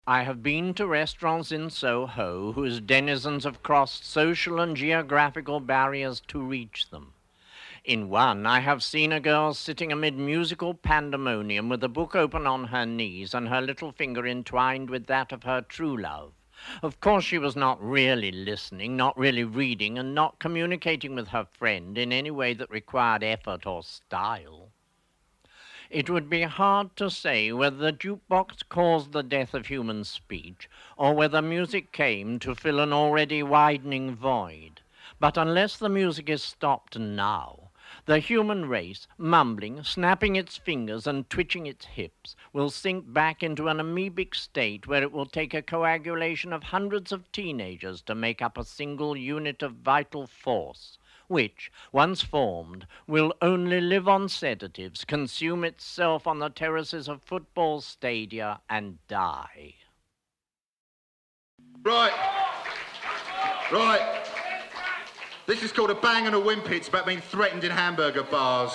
I have been to restaurants in Soho whose denizens have crossed social and geographical barriers to reach them. In one, I have seen a girl sitting amid musical pandemonium with a book open on her knees and her little finger entwined with that of her true love. Of course, she was not really listening, not really reading, and not communicating with her friend in any way that required effort or style. It would be hard to say whether the jukebox caused the death of human speech or whether music came to fill an already widening void. But unless the music is stopped now, the human race, mumbling, snapping its fingers, and twitching its hips, will sink back into an amoebic state where it will take a coagulation of hundreds of teenagers to make up a single unit of vital force which, once formed, will only live on sedatives, consume itself on the terraces of football stadia, and die. Right. Right. This is called a bang and a whimpy. It's about being threatened in hamburger bars.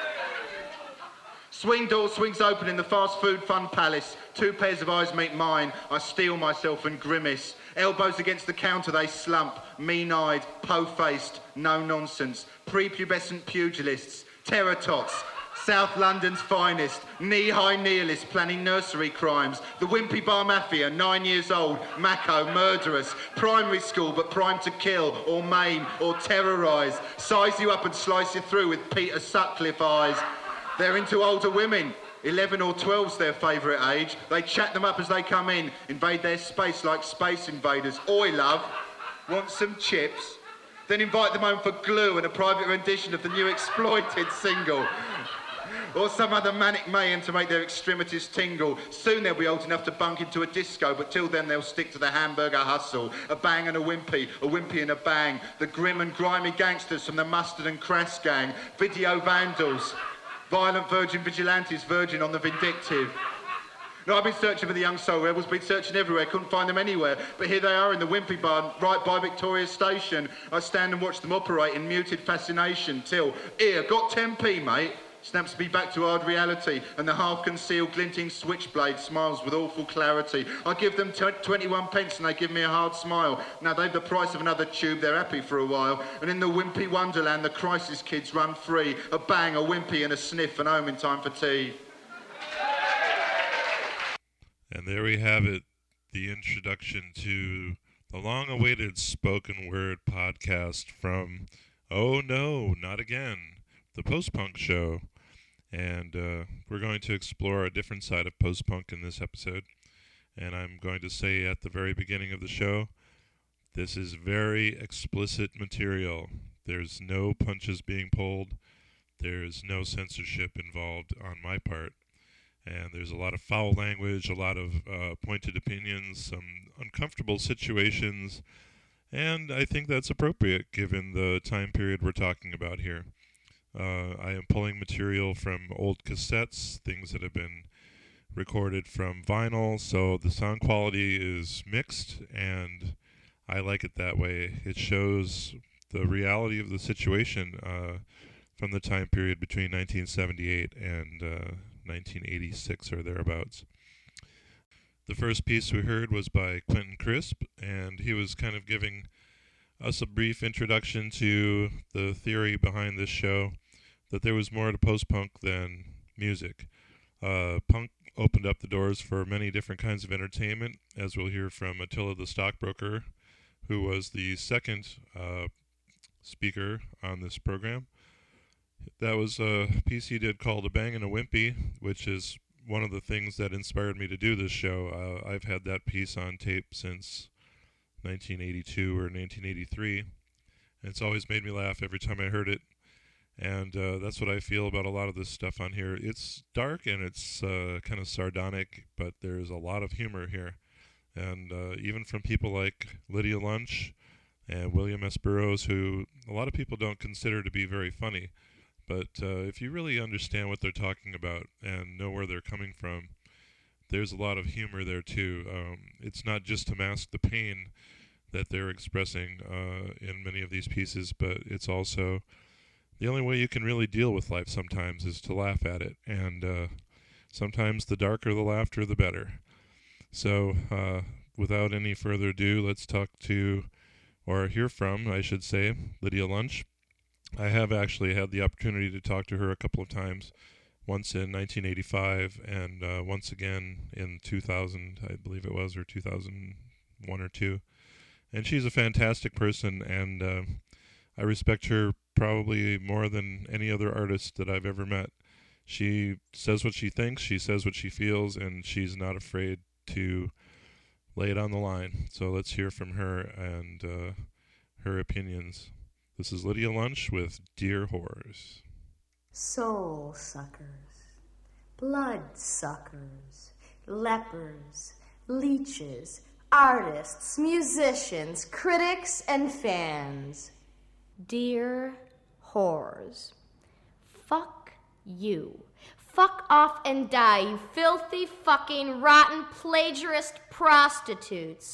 Swing door swings open in the fast food fun palace. Two pairs of eyes meet mine. I steel myself and grimace. Elbows against the counter they slump. Mean-eyed, po-faced, no nonsense. Prepubescent pugilists. Terror tots. South London's finest, knee-high nihilists planning nursery crimes. The Wimpy Bar Mafia, 9 years old, Mako, murderous. Primary school, but primed to kill, or maim, or terrorise. Size you up and slice you through with Peter Sutcliffe eyes. They're into older women. 11 or 12's their favourite age. They chat them up as they come in, invade their space like space invaders. Oi, love, want some chips? Then invite them home for glue and a private rendition of the new Exploited single. Or some other manic mayhem to make their extremities tingle. Soon they'll be old enough to bunk into a disco, but till then they'll stick to the hamburger hustle. A bang and a wimpy and a bang. The grim and grimy gangsters from the Mustard and Crass gang. Video vandals. Violent virgin vigilantes verging on the vindictive. No, I've been searching for the young soul rebels, been searching everywhere, couldn't find them anywhere. But here they are in the Wimpy Bar, right by Victoria Station. I stand and watch them operate in muted fascination till, here, got 10p, mate. Snaps me back to hard reality, and the half-concealed glinting switchblade smiles with awful clarity. I give them 21 pence and they give me a hard smile. Now they've the price of another tube, they're happy for a while. And in the wimpy wonderland, the crisis kids run free. A bang, a wimpy and a sniff, and home in time for tea. And there we have it, the introduction to the long-awaited spoken word podcast from Oh No, Not Again, the post-punk show. And we're going to explore a different side of post-punk in this episode. And I'm going to say at the very beginning of the show, this is very explicit material. There's no punches being pulled. There's no censorship involved on my part. And there's a lot of foul language, a lot of pointed opinions, some uncomfortable situations. And I think that's appropriate given the time period we're talking about here. I am pulling material from old cassettes, things that have been recorded from vinyl, so the sound quality is mixed, and I like it that way. It shows the reality of the situation from the time period between 1978 and 1986 or thereabouts. The first piece we heard was by Quentin Crisp, and he was kind of giving us a brief introduction to the theory behind this show, that there was more to post-punk than music. Punk opened up the doors for many different kinds of entertainment, as we'll hear from Attila the Stockbroker, who was the second speaker on this program. That was a piece he did called A Bang and a Wimpy, which is one of the things that inspired me to do this show. I've had that piece on tape since 1982 or 1983, and it's always made me laugh every time I heard it. And that's what I feel about a lot of this stuff on here. It's dark and it's kind of sardonic, but there's a lot of humor here. And even from people like Lydia Lunch and William S. Burroughs, who a lot of people don't consider to be very funny. But if you really understand what they're talking about and know where they're coming from, there's a lot of humor there too. It's not just to mask the pain that they're expressing in many of these pieces, but it's also the only way you can really deal with life sometimes is to laugh at it. And sometimes the darker the laughter, the better. So, without any further ado, let's talk to, or hear from, I should say, Lydia Lunch. I have actually had the opportunity to talk to her a couple of times, once in 1985 and once again in 2000, I believe it was, or 2001 or 2. And she's a fantastic person, and I respect her probably more than any other artist that I've ever met. She says what she thinks, she says what she feels, and she's not afraid to lay it on the line. So let's hear from her and her opinions. This is Lydia Lunch with Dear Horrors. Soul suckers, blood suckers, lepers, leeches, artists, musicians, critics, and fans. Dear whores, fuck you. Fuck off and die, you filthy, fucking, rotten, plagiarist prostitutes.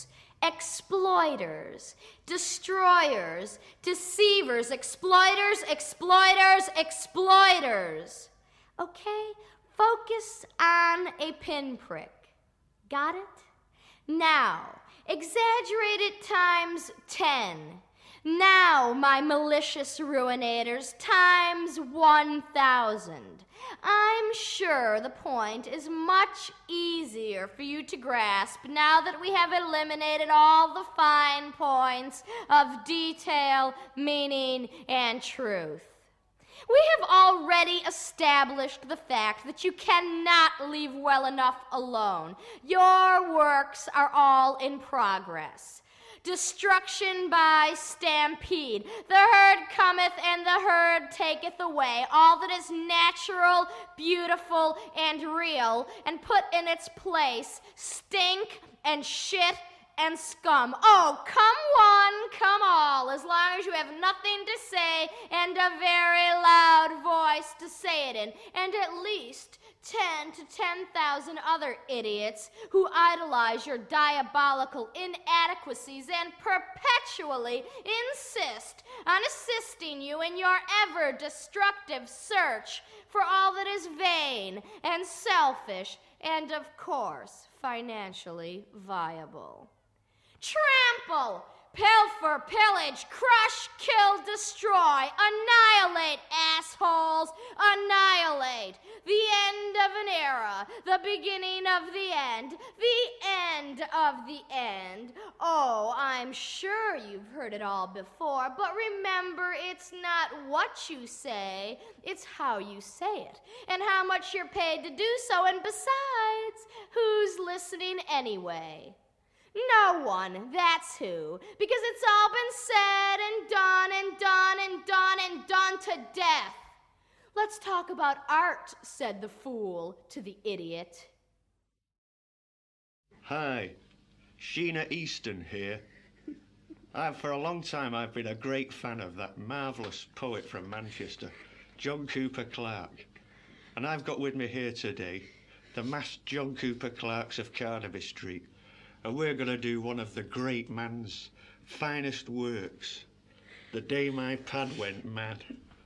Exploiters, destroyers, deceivers, exploiters, exploiters, exploiters. Okay, focus on a pinprick. Got it? Now, exaggerate it times 10. Now, my malicious ruinators, times 1,000. I'm sure the point is much easier for you to grasp now that we have eliminated all the fine points of detail, meaning, and truth. We have already established the fact that you cannot leave well enough alone. Your works are all in progress. Destruction by stampede. The herd cometh and the herd taketh away all that is natural, beautiful, and real, and put in its place stink and shit and scum. Oh, come one, come all, as long as you have nothing to say and a very loud voice to say it in, and at least 10 to 10,000 other idiots who idolize your diabolical inadequacies and perpetually insist on assisting you in your ever-destructive search for all that is vain and selfish and, of course, financially viable. Trample, pilfer, pillage, crush, kill, destroy, annihilate, assholes, annihilate. The end of an era, the beginning of the end of the end. Oh, I'm sure you've heard it all before, but remember, it's not what you say, it's how you say it, and how much you're paid to do so, and besides, who's listening anyway? No one, that's who, because it's all been said and done and done and done and done to death. Let's talk about art, said the fool to the idiot. Hi, Sheena Easton here. For a long time I've been a great fan of that marvellous poet from Manchester, John Cooper Clarke. And I've got with me here today the masked John Cooper Clarkes of Carnaby Street. And we're going to do one of the great man's finest works, The Day My Pad Went Mad.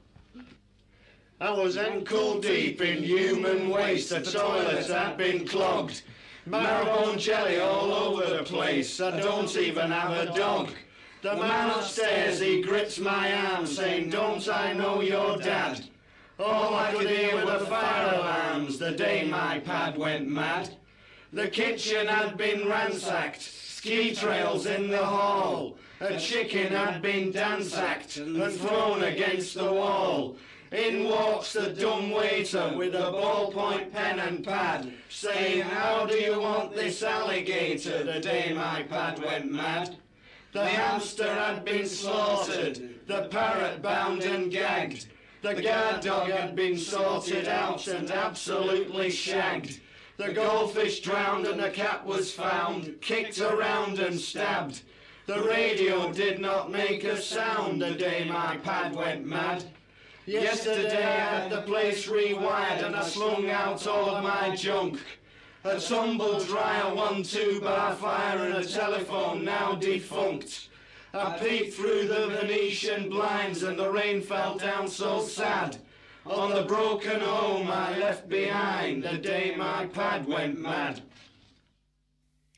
I was ankle deep in human waste, the toilet had been clogged. Marrowbone jelly all over the place, I don't even have a dog. The man upstairs, he gripped my arm, saying, don't I know your dad? All I could hear were the fire alarms, the day my pad went mad. The kitchen had been ransacked, ski trails in the hall. A chicken had been dansacked and thrown against the wall. In walks the dumb waiter with a ballpoint pen and pad, saying, how do you want this alligator, the day my pad went mad? The hamster had been slaughtered, the parrot bound and gagged. The guard dog had been sorted out and absolutely shagged. The goldfish drowned and the cat was found, kicked around and stabbed. The radio did not make a sound the day my pad went mad. Yesterday I had the place rewired and I slung out all of my junk. A tumble dryer, 1-2 bar fire and a telephone now defunct. I peeked through the Venetian blinds and the rain fell down so sad. On the broken home I left behind the day my pad went mad.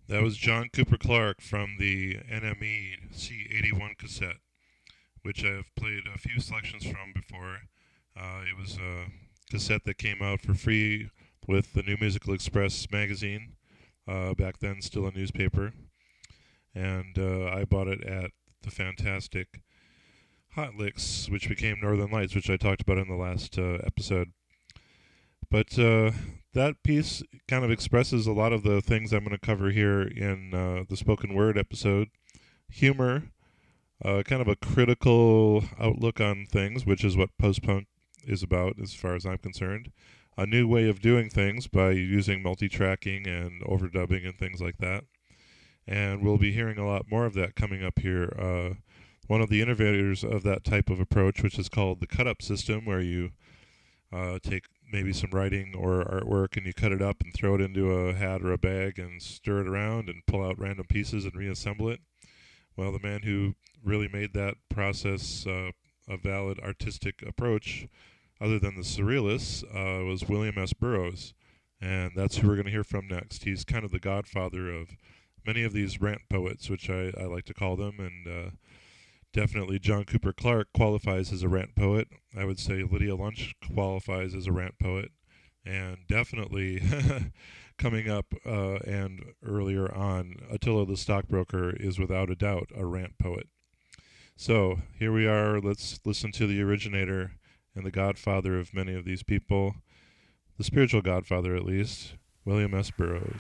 That was John Cooper Clarke from the NME C81 cassette, which I've played a few selections from before. It was a cassette that came out for free with the New Musical Express magazine, back then still a newspaper. And I bought it at the fantastic Hot Licks, which became Northern Lights, which I talked about in the last episode. But that piece kind of expresses a lot of the things I'm going to cover here in the spoken word episode. Humor, kind of a critical outlook on things, which is what post-punk is about as far as I'm concerned. A new way of doing things by using multi-tracking and overdubbing and things like that. And we'll be hearing a lot more of that coming up here. One of the innovators of that type of approach, which is called the cut-up system, where you take maybe some writing or artwork and you cut it up and throw it into a hat or a bag and stir it around and pull out random pieces and reassemble it. Well, the man who really made that process a valid artistic approach, other than the Surrealists, was William S. Burroughs. And that's who we're going to hear from next. He's kind of the godfather of many of these rant poets, which I like to call them, and definitely John Cooper Clarke qualifies as a rant poet. I would say Lydia Lunch qualifies as a rant poet, and definitely coming up and earlier on, Attila the Stockbroker is without a doubt a rant poet. So here we are. Let's listen to the originator and the godfather of many of these people, the spiritual godfather at least, William S. Burroughs.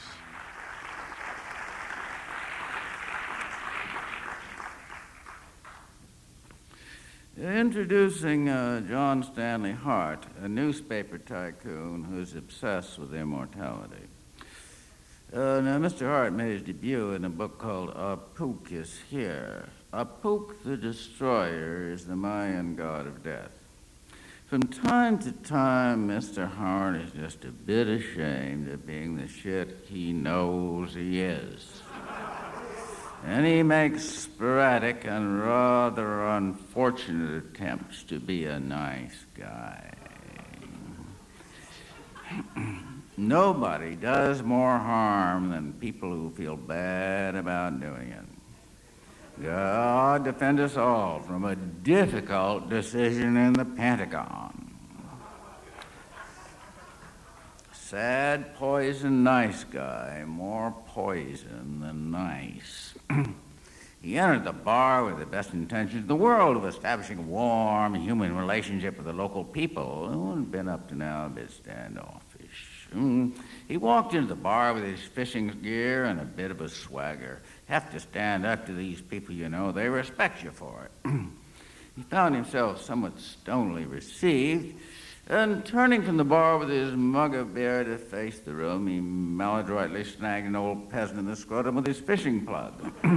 Introducing John Stanley Hart, a newspaper tycoon who's obsessed with immortality. Now, Mr. Hart made his debut in a book called Apuk is Here. Apuk the Destroyer is the Mayan god of death. From time to time, Mr. Hart is just a bit ashamed of being the shit he knows he is. And he makes sporadic and rather unfortunate attempts to be a nice guy. Nobody does more harm than people who feel bad about doing it. God defend us all from a difficult decision in the Pentagon. Sad poison nice guy, more poison than nice. He entered the bar with the best intentions in the world of establishing a warm human relationship with the local people who had been up to now a bit standoffish. He walked into the bar with his fishing gear and a bit of a swagger. Have to stand up to these people, you know. They respect you for it. He found himself somewhat stonily received, and turning from the bar with his mug of beer to face the room, he maladroitly snagged an old peasant in the scrotum with his fishing plug.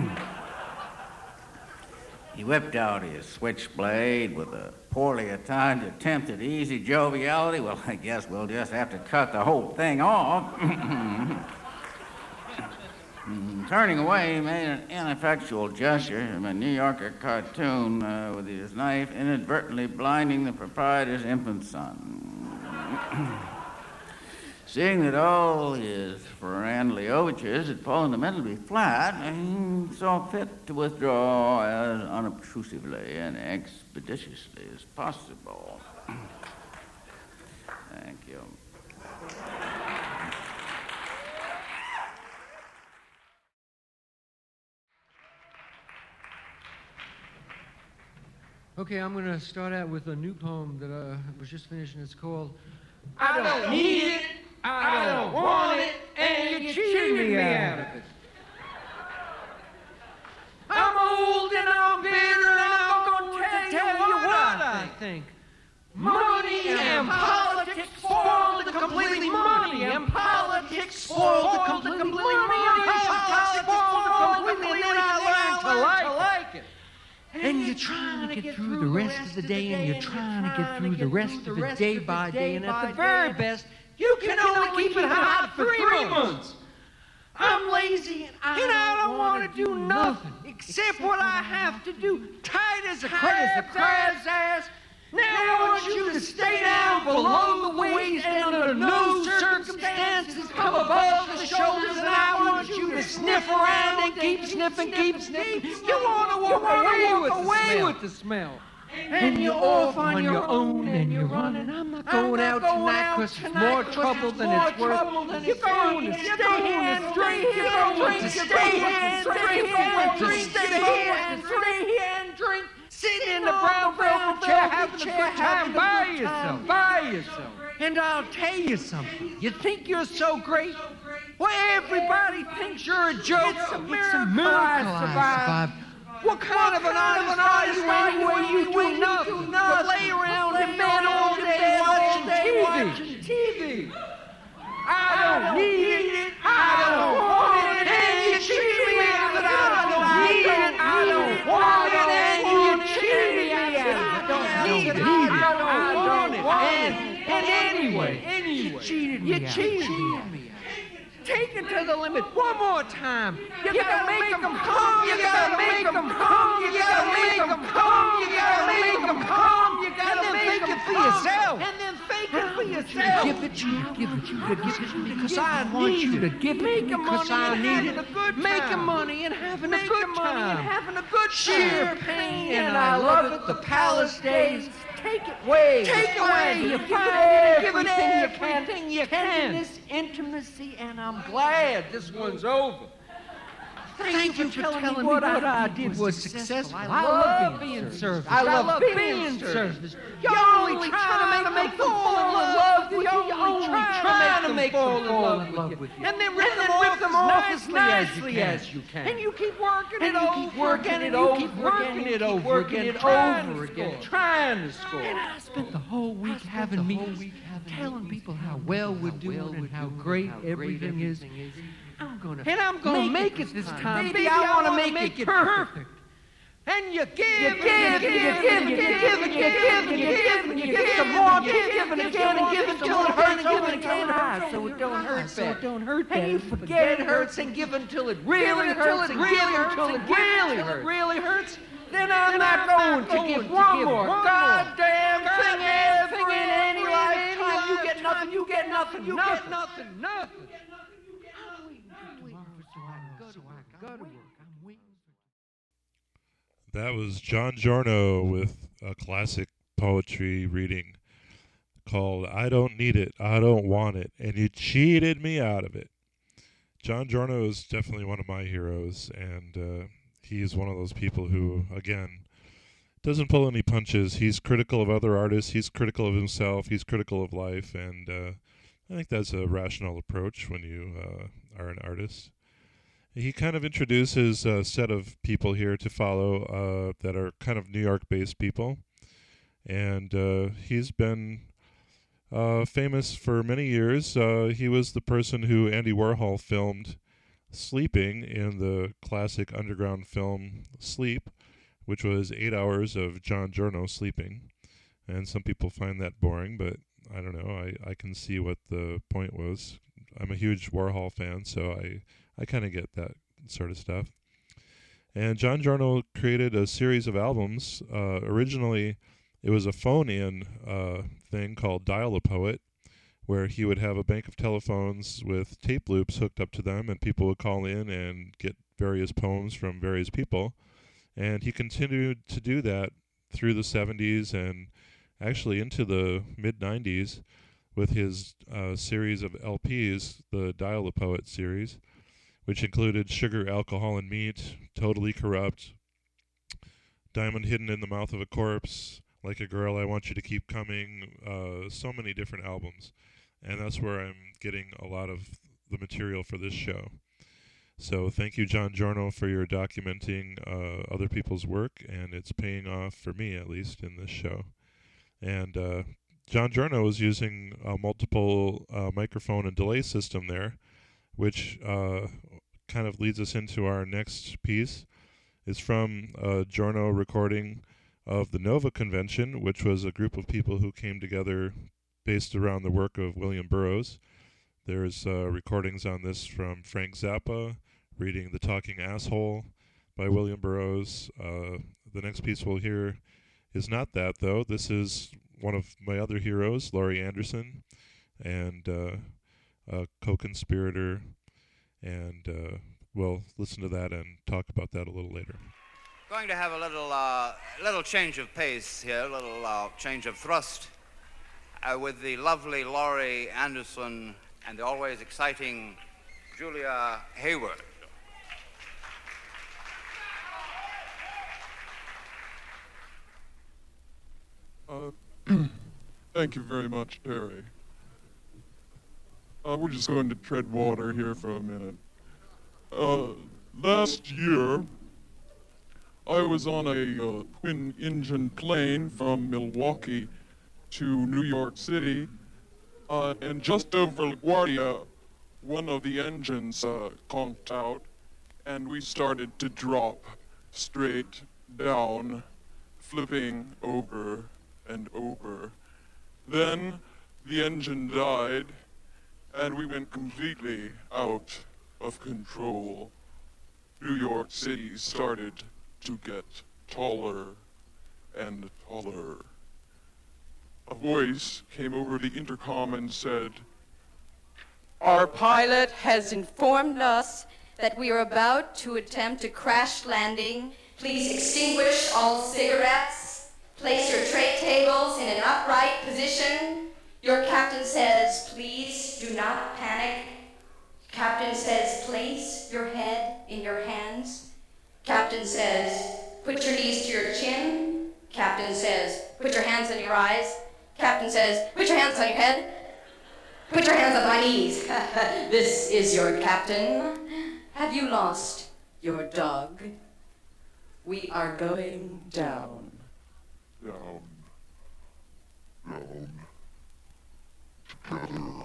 He whipped out his switchblade with a poorly timed attempt at easy joviality. Well, I guess we'll just have to cut the whole thing off. Turning away, he made an ineffectual gesture from a New Yorker cartoon with his knife, inadvertently blinding the proprietor's infant son. Seeing that all his friendly overtures had fallen lamentably flat, he saw fit to withdraw as unobtrusively and expeditiously as possible. Thank you. Okay, I'm going to start out with a new poem that I was just finishing. It's called I don't need it, I don't want it, and you cheated me out of it. I'm old and I'm bitter and I'm going to tell you what I think. Money and politics spoil the completely. Money and politics spoil the completely. Money and politics spoil the completely. And I learned to like it. And you're trying to get through the rest of the day, and you're trying to get through the rest of the day by day, and at the very best, you can only keep it hot for 3 months. I'm lazy and I don't want to do nothing except what I have to do, tight as a crab's ass. Now I want you to stay down below the waist and under no circumstances come above the shoulders, and I want you to sniff around and keep sniffing, keep sniffing. You want to walk away with the smell. And you're off on your own and you're running. I'm not going out tonight because it's more trouble than it's worth. You're going to stay here and drink. You're going to stay here and drink. Stay here and drink. Sit in the brown velvet chair having a good time by yourself. And I'll tell you something. You think you're so great? Well, everybody thinks you're a joke. It's a miracle I survived. What kind of an artist are you anyway? You do nothing but lay around in bed all day watching TV. I don't need it. I don't want it. And you cheat me out of it. I don't need it. I don't want it. And you cheat me out of it. I don't need it. I don't want it. And anyway, you cheated me out. Take it to the limit one more time. You gotta make them come. You gotta make them come. You gotta make them come. You gotta make them come. You gotta make it for yourself. And then fake it for yourself. Give it because I want you to give it because I need it. Making money and having a good time. Champagne and I love it. The palace days. Take it away. Take away. You find everything you can. This intimacy, and I'm glad this one's over. Thank you for telling me what I did was successful. I love being service. I love being service. You're only trying to make them fall in love with you. You're only trying to make them fall in love with you. And then rip them off as nicely as you can. And you keep working it over again, and you keep working it over again, trying to score. And I spent the whole week having meetings, telling people how well we're doing and how great everything is. I'm gonna make it this time. Baby, I want to make it perfect. And you give some more, give again, and give until it hurts, give again, so it don't hurt bad. And you forget it hurts and give until it really hurts, and give until it really hurts. Then I'm not going to give one more goddamn thing ever in any lifetime. You get nothing. That was John Giorno with a classic poetry reading called I Don't Need It, I Don't Want It, and You Cheated Me Out of It. John Giorno is definitely one of my heroes, and he is one of those people who, again, doesn't pull any punches. He's critical of other artists, he's critical of himself, he's critical of life, and I think that's a rational approach when you are an artist. He kind of introduces a set of people here to follow that are kind of New York-based people. And he's been famous for many years. He was the person who Andy Warhol filmed sleeping in the classic underground film Sleep, which was 8 hours of John Giorno sleeping. And some people find that boring, but I don't know. I can see what the point was. I'm a huge Warhol fan, so I kind of get that sort of stuff. And John Giorno created a series of albums. Originally, it was a phone-in thing called Dial a Poet, where he would have a bank of telephones with tape loops hooked up to them, and people would call in and get various poems from various people. And he continued to do that through the 70s and actually into the mid-90s with his series of LPs, the Dial a Poet series, which included Sugar, Alcohol, and Meat, Totally Corrupt, Diamond Hidden in the Mouth of a Corpse, Like a Girl, I Want You to Keep Coming, so many different albums. And that's where I'm getting a lot of the material for this show. So thank you, John Giorno, for your documenting other people's work, and it's paying off for me, at least, in this show. And John Giorno is using a multiple microphone and delay system there, which kind of leads us into our next piece. It's from a Giorno recording of the Nova Convention, which was a group of people who came together based around the work of William Burroughs. There's recordings on this from Frank Zappa, reading The Talking Asshole by William Burroughs. The next piece we'll hear is not that, though. This is one of my other heroes, Laurie Anderson, and a co-conspirator, and we'll listen to that and talk about that a little later. Going to have a little change of pace here, a little change of thrust with the lovely Laurie Anderson and the always exciting Julia Hayward. Thank you very much, Terry. We're just going to tread water here for a minute. Last year, I was on a twin-engine plane from Milwaukee to New York City, and just over LaGuardia, one of the engines conked out, and we started to drop straight down, flipping over and over. Then the engine died, and we went completely out of control. New York City started to get taller and taller. A voice came over the intercom and said, "Our pilot has informed us that we are about to attempt a crash landing. Please extinguish all cigarettes. Place your tray tables in an upright position. Your captain says, please do not panic. Captain says, place your head in your hands. Captain says, put your knees to your chin. Captain says, put your hands on your eyes. Captain says, put your hands on your head. Put your hands on my knees. This is your captain. Have you lost your dog? We are going down. Down. Together.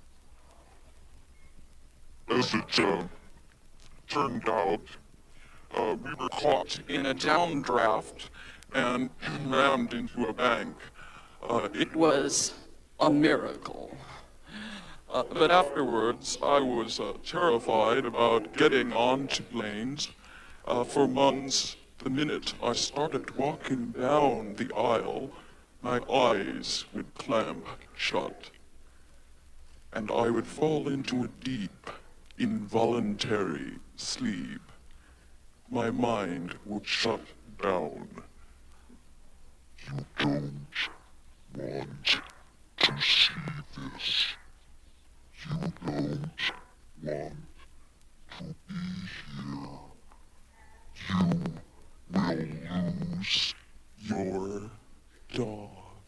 As it turned out, we were caught in a downdraft and rammed into a bank. It was a miracle. But afterwards, I was terrified about getting onto planes. For months, the minute I started walking down the aisle, my eyes would clamp shut, and I would fall into a deep, involuntary sleep. My mind would shut down. You don't want to see this. You don't want to be here. You will lose your dog.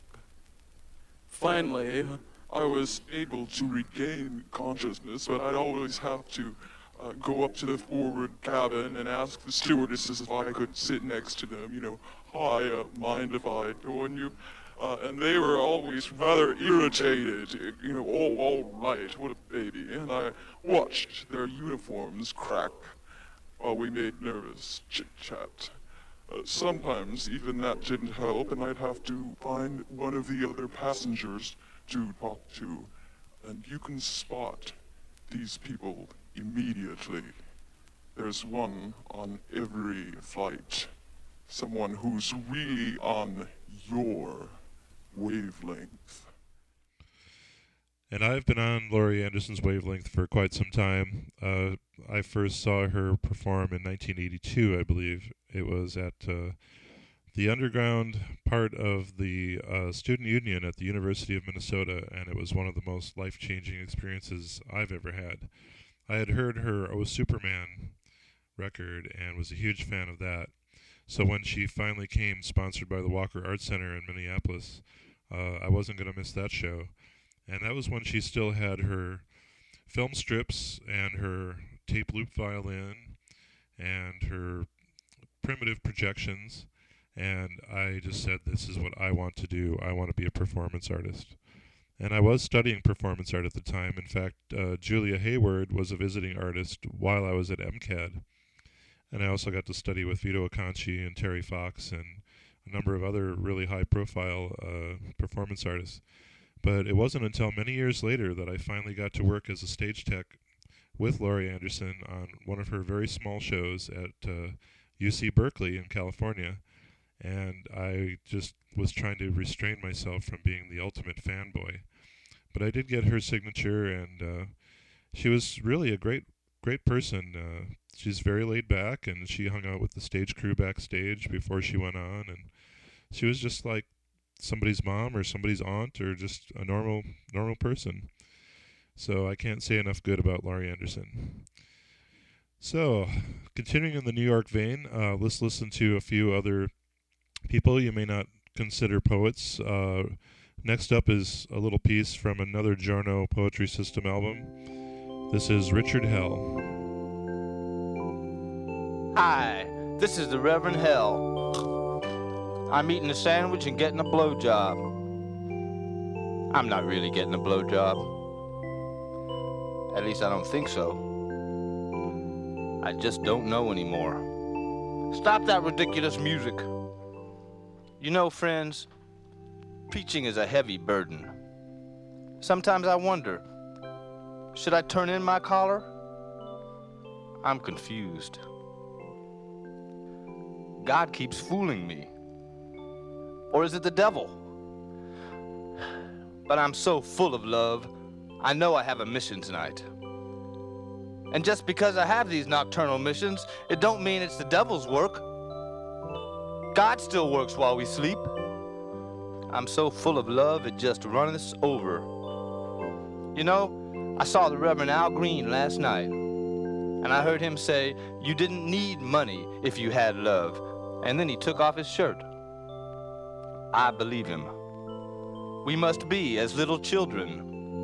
Finally, I was able to regain consciousness, but I'd always have to go up to the forward cabin and ask the stewardesses if I could sit next to them, hi, mind if I join you? And they were always rather irritated, all right, what a baby. And I watched their uniforms crack while we made nervous chit-chat. Sometimes even that didn't help, and I'd have to find one of the other passengers to talk to. And you can spot these people immediately. There's one on every flight. Someone who's really on your wavelength. And I've been on Laurie Anderson's wavelength for quite some time. I first saw her perform in 1982, I believe. It was at the underground part of the student union at the University of Minnesota, and it was one of the most life-changing experiences I've ever had. I had heard her Oh Superman record and was a huge fan of that. So when she finally came, sponsored by the Walker Art Center in Minneapolis, I wasn't going to miss that show. And that was when she still had her film strips and her tape loop violin and her primitive projections. And I just said, this is what I want to do. I want to be a performance artist. And I was studying performance art at the time. In fact, Julia Hayward was a visiting artist while I was at MCAD. And I also got to study with Vito Acconci and Terry Fox and a number of other really high-profile performance artists. But it wasn't until many years later that I finally got to work as a stage tech with Laurie Anderson on one of her very small shows at UC Berkeley in California. and I just was trying to restrain myself from being the ultimate fanboy. But I did get her signature, and she was really a great person. She's very laid back, and she hung out with the stage crew backstage before she went on, and she was just like somebody's mom or somebody's aunt or just a normal person. So I can't say enough good about Laurie Anderson. So, continuing in the New York vein, let's listen to a few other people you may not consider poets. Next up is a little piece from another Giorno Poetry System album. This is Richard Hell. Hi, this is the Reverend Hell. I'm eating a sandwich and getting a blowjob. I'm not really getting a blowjob. At least I don't think so. I just don't know anymore. Stop that ridiculous music. You know, friends, preaching is a heavy burden. Sometimes I wonder, should I turn in my collar? I'm confused. God keeps fooling me. Or is it the devil? But I'm so full of love, I know I have a mission tonight. And just because I have these nocturnal missions, it don't mean it's the devil's work. God still works while we sleep. I'm so full of love, it just runneth over. You know, I saw the Reverend Al Green last night, and I heard him say, you didn't need money if you had love. And then he took off his shirt. I believe him. We must be as little children.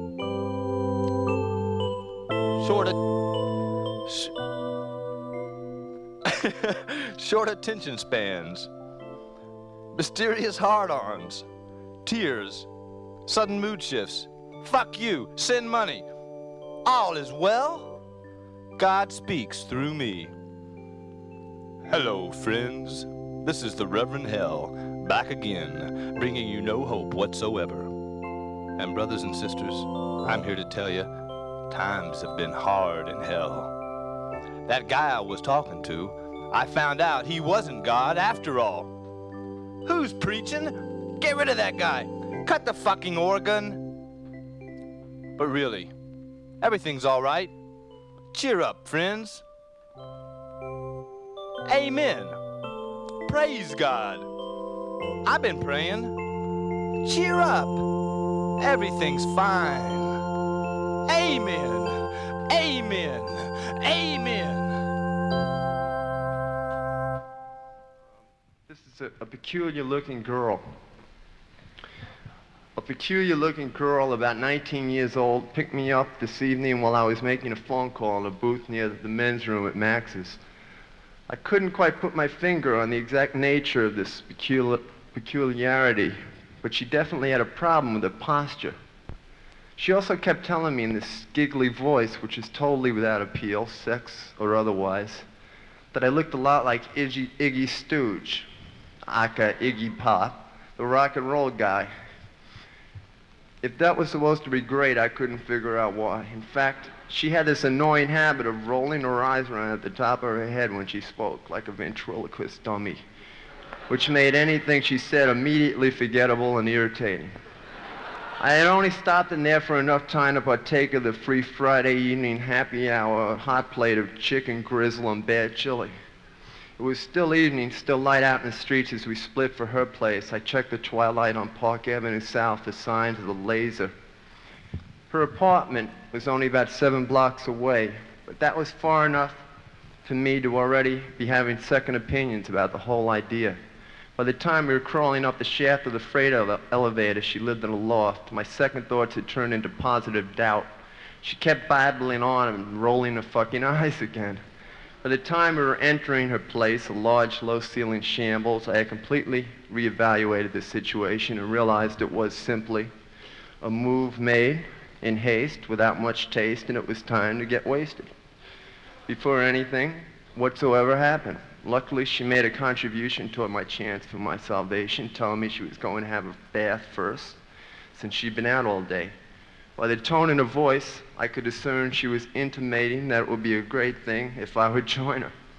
Short attention spans. Mysterious hard-ons. Tears. Sudden mood shifts. Fuck you. Send money. All is well. God speaks through me. Hello, friends. This is the Reverend Hell, back again, bringing you no hope whatsoever. And brothers and sisters, I'm here to tell you, times have been hard in hell. That guy I was talking to, I found out he wasn't God after all. Who's preaching? Get rid of that guy. Cut the fucking organ. But really, everything's all right. Cheer up, friends. Amen. Praise God. I've been praying. Cheer up. Everything's fine. Amen. Amen. Amen. This is a peculiar looking girl. A peculiar looking girl, about 19 years old, picked me up this evening while I was making a phone call in a booth near the men's room at Max's. I couldn't quite put my finger on the exact nature of this peculiarity, but she definitely had a problem with her posture. She also kept telling me in this giggly voice, which is totally without appeal, sex or otherwise, that I looked a lot like Iggy Stooge, aka Iggy Pop, the rock and roll guy. If that was supposed to be great, I couldn't figure out why. In fact, she had this annoying habit of rolling her eyes around at the top of her head when she spoke, like a ventriloquist dummy, which made anything she said immediately forgettable and irritating. I had only stopped in there for enough time to partake of the free Friday evening happy hour hot plate of chicken grizzle and bad chili. It was still evening, still light out in the streets as we split for her place. I checked the twilight on Park Avenue South, the signs of the laser. Her apartment was only about 7 blocks away, but that was far enough for me to already be having second opinions about the whole idea. By the time we were crawling up the shaft of the freight elevator, she lived in a loft. My second thoughts had turned into positive doubt. She kept babbling on and rolling her fucking eyes again. By the time we were entering her place, a large, low-ceiling shambles, I had completely reevaluated the situation and realized it was simply a move made in haste, without much taste, and it was time to get wasted. Before anything whatsoever happened. Luckily, she made a contribution toward my chance for my salvation, telling me she was going to have a bath first, since she'd been out all day. By the tone in her voice, I could discern she was intimating that it would be a great thing if I would join her.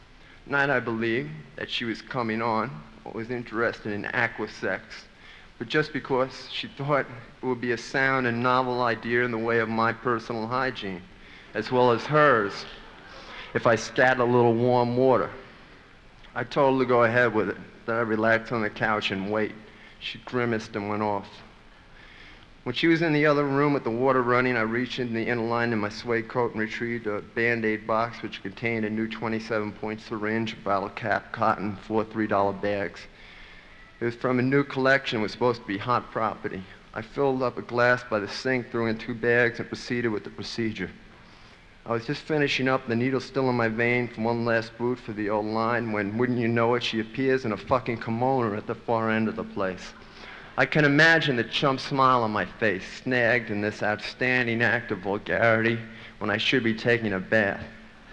Not, I believe, that she was coming on or was interested in aquasex, but just because she thought it would be a sound and novel idea in the way of my personal hygiene, as well as hers, if I scat a little warm water. I told her to go ahead with it, then I relaxed on the couch and wait. She grimaced and went off. When she was in the other room with the water running, I reached into the inner line in my suede coat and retrieved a Band-Aid box which contained a new 27-point syringe, a bottle cap, cotton, 4 $3 bags. It was from a new collection. It was supposed to be hot property. I filled up a glass by the sink, threw in 2 bags, and proceeded with the procedure. I was just finishing up, the needle still in my vein from one last boot for the old line, when, wouldn't you know it, she appears in a fucking kimono at the far end of the place. I can imagine the chump smile on my face, snagged in this outstanding act of vulgarity when I should be taking a bath.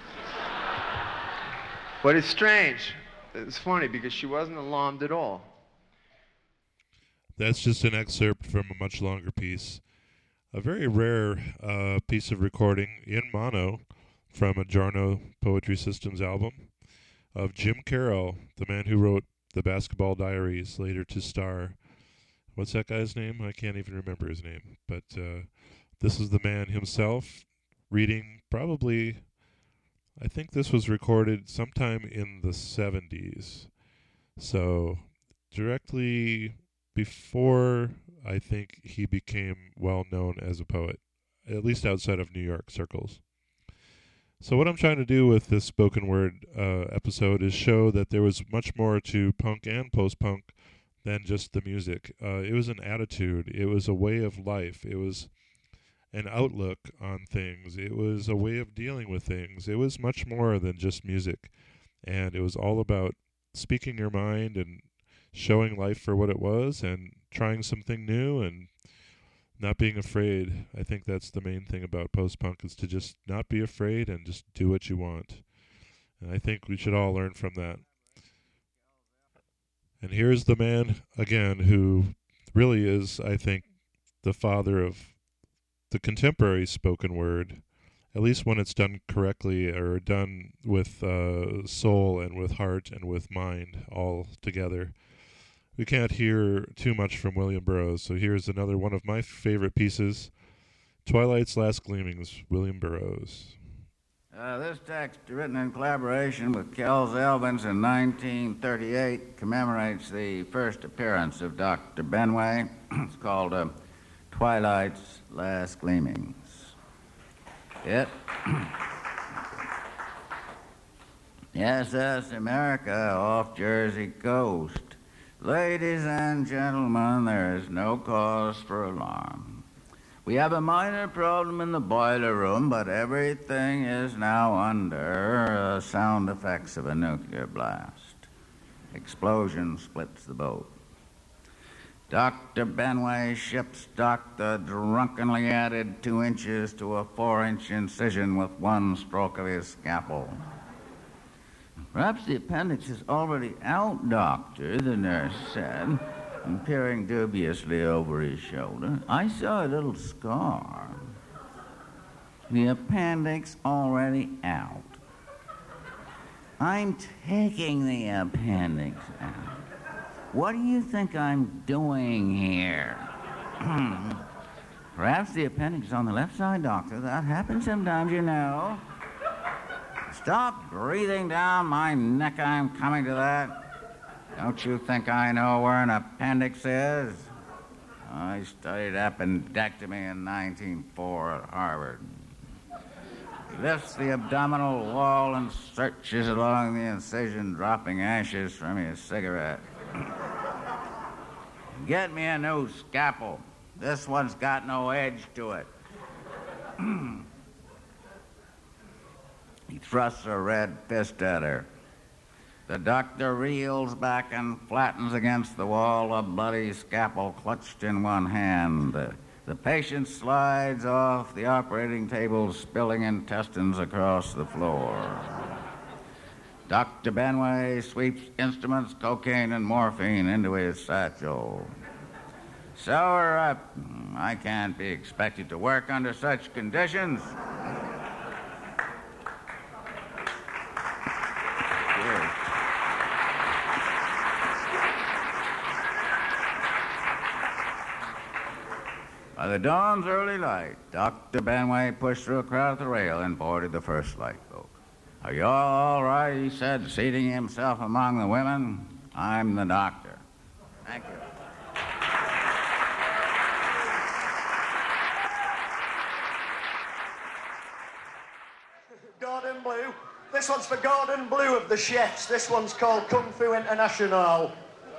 But it's strange. It's funny because she wasn't alarmed at all. That's just an excerpt from a much longer piece. A very rare piece of recording in mono from a Jarno Poetry Systems album of Jim Carroll, the man who wrote The Basketball Diaries, later to star... What's that guy's name? I can't even remember his name. But this is the man himself reading probably, I think this was recorded sometime in the 70s. So directly before I think he became well known as a poet, at least outside of New York circles. So what I'm trying to do with this spoken word episode is show that there was much more to punk and post-punk than just the music. It was an attitude. It was a way of life. It was an outlook on things. It was a way of dealing with things. It was much more than just music. And it was all about speaking your mind and showing life for what it was and trying something new and not being afraid. I think that's the main thing about post-punk, is to just not be afraid and just do what you want. And I think we should all learn from that. And here's the man, again, who really is, I think, the father of the contemporary spoken word, at least when it's done correctly or done with soul and with heart and with mind all together. We can't hear too much from William Burroughs, so here's another one of my favorite pieces, Twilight's Last Gleamings, William Burroughs. This text, written in collaboration with Kells Elvins in 1938, commemorates the first appearance of Dr. Benway. It's called Twilight's Last Gleamings. Yes, America, off Jersey coast. Ladies and gentlemen, there is no cause for alarm. We have a minor problem in the boiler room, but everything is now under sound effects of a nuclear blast. Explosion splits the boat. Dr. Benway, ship's doctor, drunkenly added 2 inches to a 4-inch incision with one stroke of his scalpel. Perhaps the appendix is already out, doctor, the nurse said, peering dubiously over his shoulder. I saw a little scar. The appendix already out. I'm taking the appendix out. What do you think I'm doing here? Perhaps the appendix is on the left side, doctor. That happens sometimes, you know. Stop breathing down my neck. I'm coming to that. Don't you think I know where an appendix is? I studied appendectomy in 1904 at Harvard. He lifts the abdominal wall and searches along the incision, dropping ashes from his cigarette. Get me a new scalpel. This one's got no edge to it. He thrusts a red fist at her. The doctor reels back and flattens against the wall, a bloody scalpel clutched in one hand. The patient slides off the operating table, spilling intestines across the floor. Dr. Benway sweeps instruments, cocaine, and morphine into his satchel. Sour up. I can't be expected to work under such conditions. Cheers. By the dawn's early light, Dr. Benway pushed through across the rail and boarded the first lifeboat. Are you all right, he said, seating himself among the women. I'm the doctor. Thank you. Gordon Blue. This one's for Gordon Blue of the Chefs. This one's called Kung Fu International.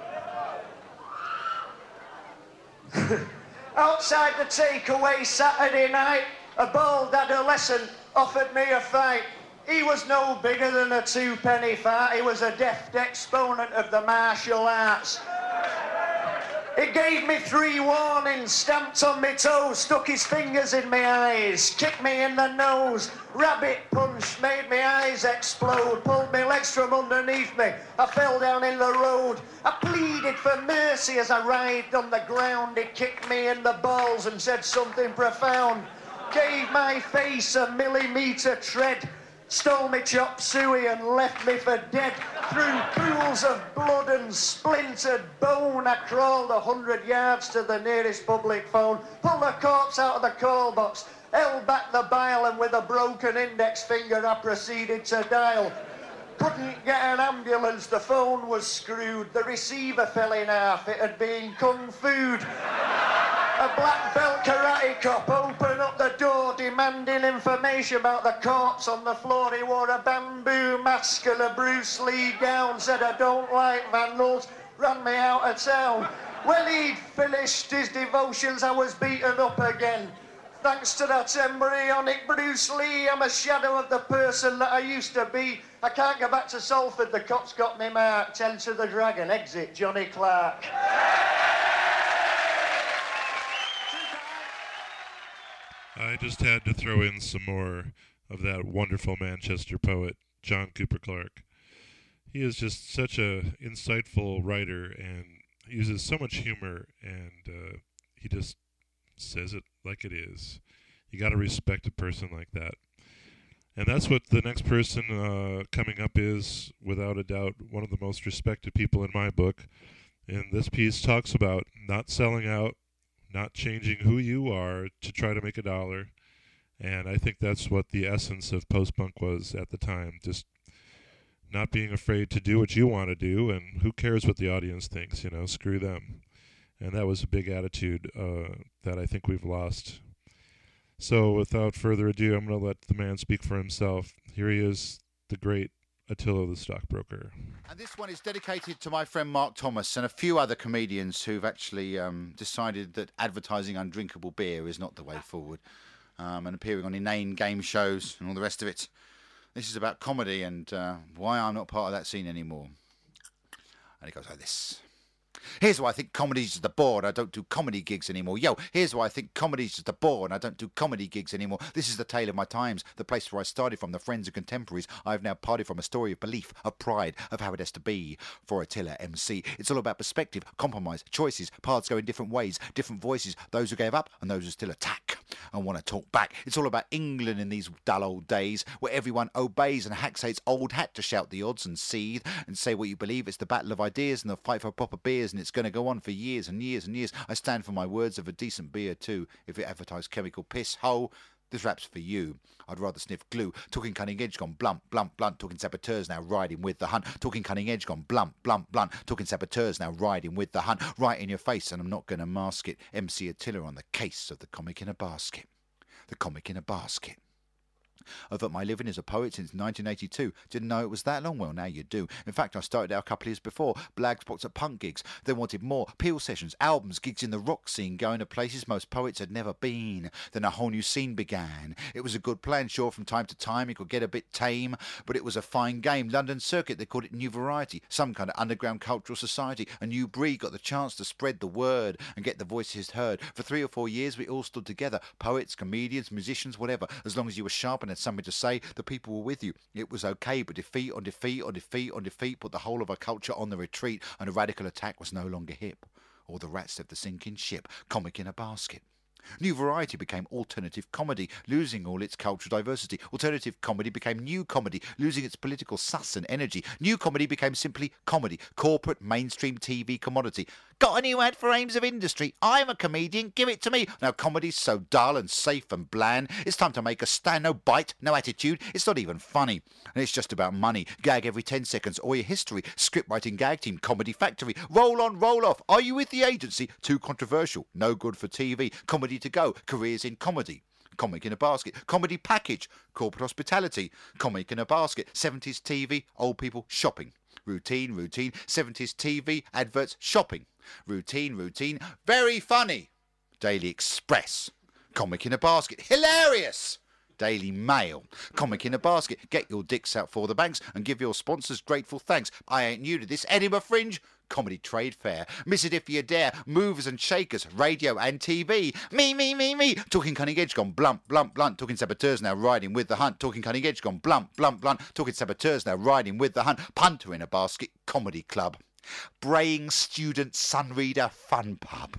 Outside the takeaway Saturday night, a bald adolescent offered me a fight. He was no bigger than a two-penny fart. He was a deft exponent of the martial arts. He gave me 3 warnings, stamped on my toes, stuck his fingers in my eyes, kicked me in the nose, rabbit punch, made my eyes explode, pulled my legs from underneath me. I fell down in the road. I pleaded for mercy as I writhed on the ground. He kicked me in the balls and said something profound. Gave my face a millimetre tread. Stole me chop suey and left me for dead. Through pools of blood and splintered bone, I crawled 100 yards to the nearest public phone. Pulled the corpse out of the call box, held back the bile, and with a broken index finger I proceeded to dial. Couldn't get an ambulance, the phone was screwed. The receiver fell in half, it had been kung food. A black belt karate cop opened up the door demanding information about the corpse on the floor. He wore a bamboo mask and a Bruce Lee gown, said I don't like vandals, ran me out of town. When he'd finished his devotions, I was beaten up again. Thanks to that embryonic Bruce Lee, I'm a shadow of the person that I used to be. I can't go back to Salford, the cops got me marked. Enter the Dragon, exit Johnny Clark. I just had to throw in some more of that wonderful Manchester poet, John Cooper Clarke. He is just such a insightful writer and uses so much humor, and he just says it like it is. You got to respect a person like that. And that's what the next person coming up is, without a doubt, one of the most respected people in my book. And this piece talks about not selling out, not changing who you are to try to make a dollar. And I think that's what the essence of post-punk was at the time. Just not being afraid to do what you want to do, and who cares what the audience thinks, you know, screw them. And that was a big attitude that I think we've lost. So without further ado, I'm going to let the man speak for himself. Here he is, the great Attila the Stockbroker. And this one is dedicated to my friend Mark Thomas and a few other comedians who've actually decided that advertising undrinkable beer is not the way forward, and appearing on inane game shows and all the rest of it. This is about comedy and why I'm not part of that scene anymore. And it goes like this. Here's why I think comedy's just a bore and I don't do comedy gigs anymore. Yo, here's why I think comedy's just a bore and I don't do comedy gigs anymore. This is the tale of my times, the place where I started from, the friends and contemporaries I have now parted from, a story of belief, of pride, of how it has to be for Attila MC. It's all about perspective, compromise, choices, paths going different ways, different voices, those who gave up and those who still attack and want to talk back. It's all about England in these dull old days where everyone obeys and hacks its old hat to shout the odds and seethe and say what you believe. It's the battle of ideas and the fight for proper beers, and it's going to go on for years and years and years. I stand for my words of a decent beer too. If it advertised chemical piss, ho, this rap's for you. I'd rather sniff glue. Talking cutting edge, gone blunt, blunt, blunt. Talking saboteurs now riding with the hunt. Talking cutting edge, gone blunt, blunt, blunt. Talking saboteurs now riding with the hunt. Right in your face, and I'm not going to mask it. MC Attila on the case of the comic in a basket. The comic in a basket. I've earned my living as a poet since 1982. Didn't know it was that long. Well, now you do. In fact, I started out a couple of years before. Black spots at punk gigs. Then wanted more. Peel sessions, albums, gigs in the rock scene, going to places most poets had never been. Then a whole new scene began. It was a good plan, sure, from time to time it could get a bit tame, but it was a fine game. London Circuit, they called it New Variety, some kind of underground cultural society. A new breed got the chance to spread the word and get the voices heard. For 3 or 4 years, we all stood together. Poets, comedians, musicians, whatever. As long as you were sharp and had something to say, the people were with you. It was okay, but defeat on defeat on defeat on defeat put the whole of our culture on the retreat, and a radical attack was no longer hip. All the rats left the sinking ship. Comic in a basket. New Variety became alternative comedy, losing all its cultural diversity. Alternative comedy became new comedy, losing its political sus and energy. New comedy became simply comedy, corporate mainstream TV commodity. Got a new ad for Aims of Industry? I'm a comedian, give it to me. Now comedy's so dull and safe and bland. It's time to make a stand. No bite, no attitude. It's not even funny. And it's just about money. Gag every 10 seconds. Or your history. Script writing gag team. Comedy factory. Roll on, roll off. Are you with the agency? Too controversial. No good for TV. Comedy to go. Careers in comedy. Comic in a basket. Comedy package. Corporate hospitality. Comic in a basket. 70s TV. Old people shopping. Routine, routine. 70s TV. Adverts shopping. Routine, routine. Very funny. Daily Express. Comic in a basket. Hilarious. Daily Mail. Comic in a basket. Get your dicks out for the banks and give your sponsors grateful thanks. I ain't new to this. Edinburgh Fringe. Comedy trade fair. Miss it if you dare. Movers and shakers. Radio and TV. Me. Talking Cunning Edge gone blunt. Talking saboteurs now riding with the hunt. Talking Cunning Edge gone blunt. Talking saboteurs now riding with the hunt. Punter in a basket. Comedy club. Braying student sunreader fun pub.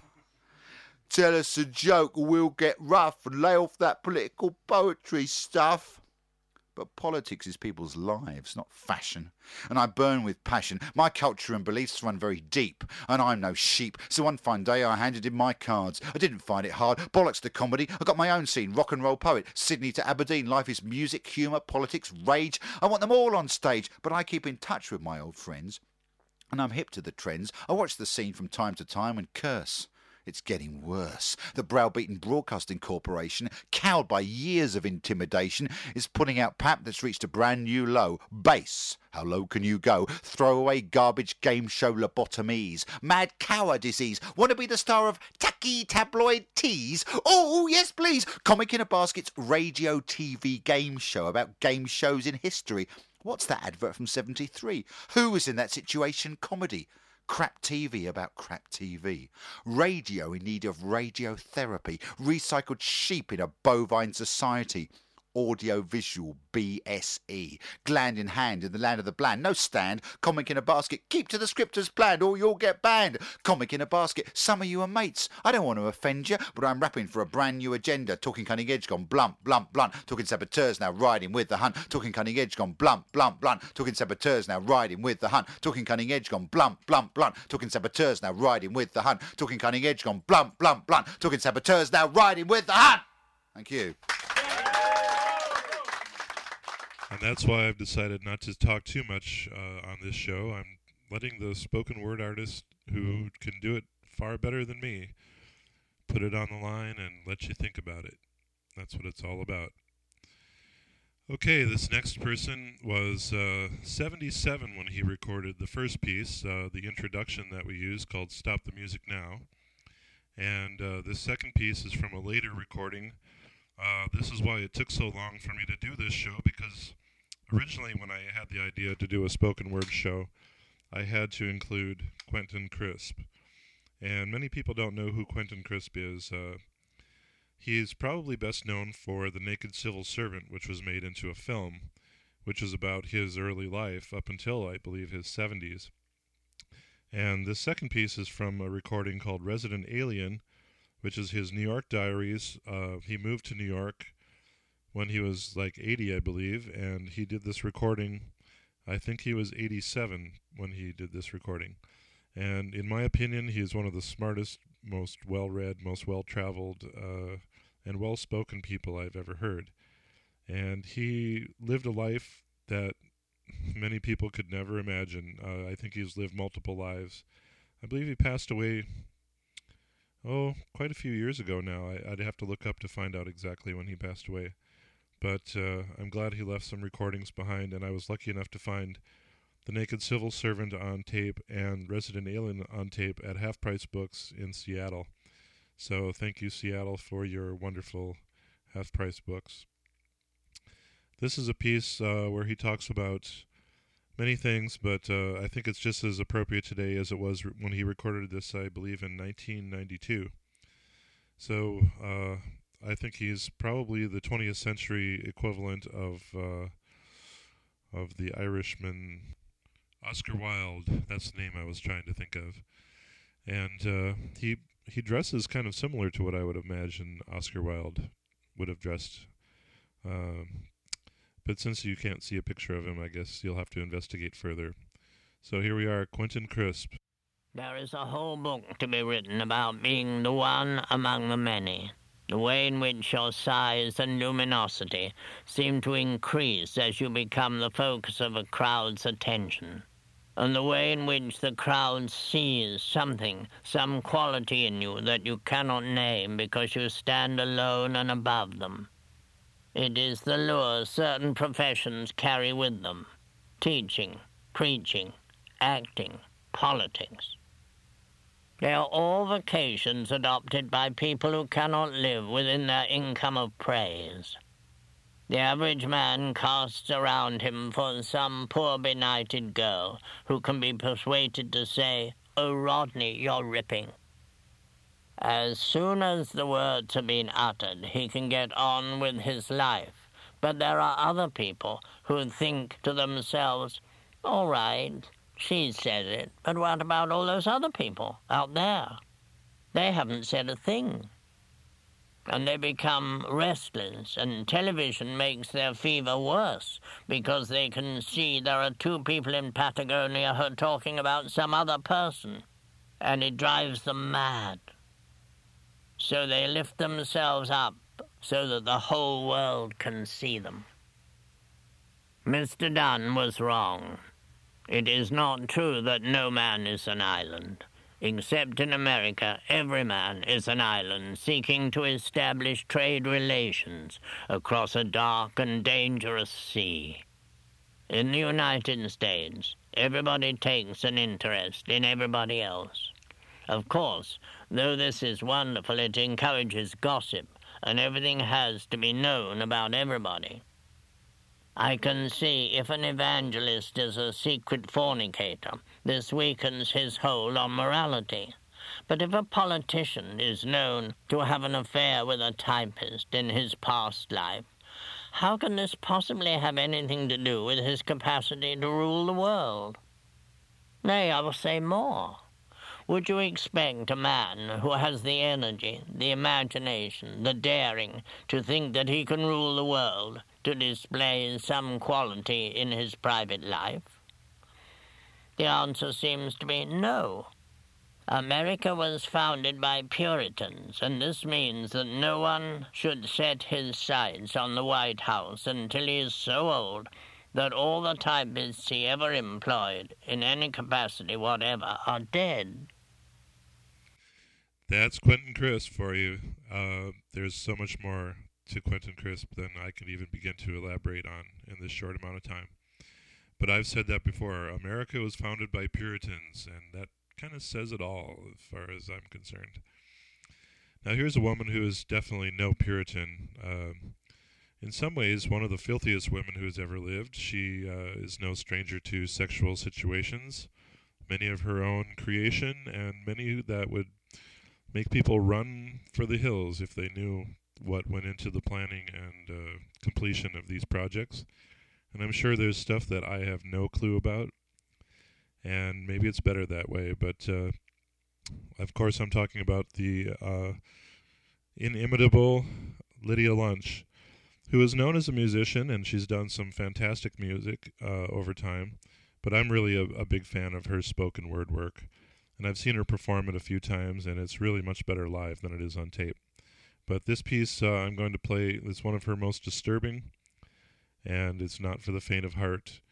Tell us a joke or we'll get rough and lay off that political poetry stuff. But politics is people's lives, not fashion. And I burn with passion. My culture and beliefs run very deep, and I'm no sheep. So one fine day I handed in my cards. I didn't find it hard. Bollocks to comedy. I got my own scene. Rock and roll poet. Sydney to Aberdeen. Life is music, humour, politics, rage. I want them all on stage, but I keep in touch with my old friends. And I'm hip to the trends. I watch the scene from time to time and curse. It's getting worse. The browbeaten Broadcasting Corporation, cowed by years of intimidation, is putting out pap that's reached a brand new low. Base. How low can you go? Throwaway garbage game show lobotomies. Mad cow disease. Want to be the star of tacky tabloid tease? Oh, yes, please. Comic in a Basket's radio TV game show about game shows in history. What's that advert from 73? Who was in that situation? Comedy. Crap TV about crap TV. Radio in need of radiotherapy. Recycled sheep in a bovine society. Audio-visual BSE. Gland in hand in the land of the bland. No stand. Comic in a basket. Keep to the script as planned or you'll get banned. Comic in a basket. Some of you are mates. I don't want to offend you, but I'm rapping for a brand new agenda. Talking Cunning Edge gone blunt. Talking saboteurs now riding with the hunt. Talking Cunning Edge gone blunt. Talking saboteurs now riding with the hunt. Talking Cunning Edge gone blunt. Talking saboteurs now riding with the hunt. Talking Cunning Edge gone blunt. Talking saboteurs now riding with the hunt. Thank you. And that's why I've decided not to talk too much on this show. I'm letting the spoken word artist who can do it far better than me put it on the line and let you think about it. That's what it's all about. Okay, this next person was 77 when he recorded the first piece, the introduction that we used called Stop the Music Now. And this second piece is from a later recording. This is why it took so long for me to do this show, because originally when I had the idea to do a spoken word show, I had to include Quentin Crisp. And many people don't know who Quentin Crisp is. He is probably best known for The Naked Civil Servant, which was made into a film, which is about his early life up until, I believe, his 70s. And the second piece is from a recording called Resident Alien, which is his New York diaries. He moved to New York when he was like 80, I believe, and he did this recording. I think he was 87 when he did this recording. And in my opinion, he is one of the smartest, most well-read, most well-traveled, and well-spoken people I've ever heard. And he lived a life that many people could never imagine. I think he's lived multiple lives. I believe he passed away quite a few years ago now. I'd have to look up to find out exactly when he passed away. But I'm glad he left some recordings behind, and I was lucky enough to find The Naked Civil Servant on tape and Resident Alien on tape at Half Price Books in Seattle. So thank you, Seattle, for your wonderful Half Price Books. This is a piece where he talks about many things, but I think it's just as appropriate today as it was when he recorded this, I believe, in 1992. So I think he's probably the 20th century equivalent of the Irishman Oscar Wilde. That's the name I was trying to think of. And he he dresses kind of similar to what I would imagine Oscar Wilde would have dressed. But since you can't see a picture of him, I guess you'll have to investigate further. So here we are, Quentin Crisp. There is a whole book to be written about being the one among the many. The way in which your size and luminosity seem to increase as you become the focus of a crowd's attention. And the way in which the crowd sees something, some quality in you that you cannot name because you stand alone and above them. It is the lure certain professions carry with them. Teaching, preaching, acting, politics. They are all vocations adopted by people who cannot live within their income of praise. The average man casts around him for some poor benighted girl who can be persuaded to say, "Oh, Rodney, you're ripping." As soon as the words have been uttered, he can get on with his life. But there are other people who think to themselves, "All right, she said it, but what about all those other people out there? They haven't said a thing." And they become restless, and television makes their fever worse because they can see there are two people in Patagonia who are talking about some other person, and it drives them mad. So they lift themselves up so that the whole world can see them. Mr. Dunn was wrong. It is not true that no man is an island. Except in America, every man is an island seeking to establish trade relations across a dark and dangerous sea. In the United States, everybody takes an interest in everybody else. Of course, though this is wonderful, it encourages gossip, and everything has to be known about everybody. I can see if an evangelist is a secret fornicator, this weakens his hold on morality. But if a politician is known to have an affair with a typist in his past life, how can this possibly have anything to do with his capacity to rule the world? Nay, I will say more. Would you expect a man who has the energy, the imagination, the daring to think that he can rule the world to display some quality in his private life? The answer seems to be no. America was founded by Puritans, and this means that no one should set his sights on the White House until he is so old that all the typists he ever employed, in any capacity whatever, are dead. That's Quentin Crisp for you. There's so much more to Quentin Crisp than I can even begin to elaborate on in this short amount of time. But I've said that before. America was founded by Puritans, and that kind of says it all as far as I'm concerned. Now here's a woman who is definitely no Puritan. In some ways, one of the filthiest women who has ever lived. She is no stranger to sexual situations, many of her own creation, and many that would make people run for the hills if they knew what went into the planning and completion of these projects. And I'm sure there's stuff that I have no clue about, and maybe it's better that way. But of course, I'm talking about the inimitable Lydia Lunch, who is known as a musician, and she's done some fantastic music over time. But I'm really a big fan of her spoken word work. And I've seen her perform it a few times, and it's really much better live than it is on tape. But this piece I'm going to play is one of her most disturbing, and it's not for the faint of heart.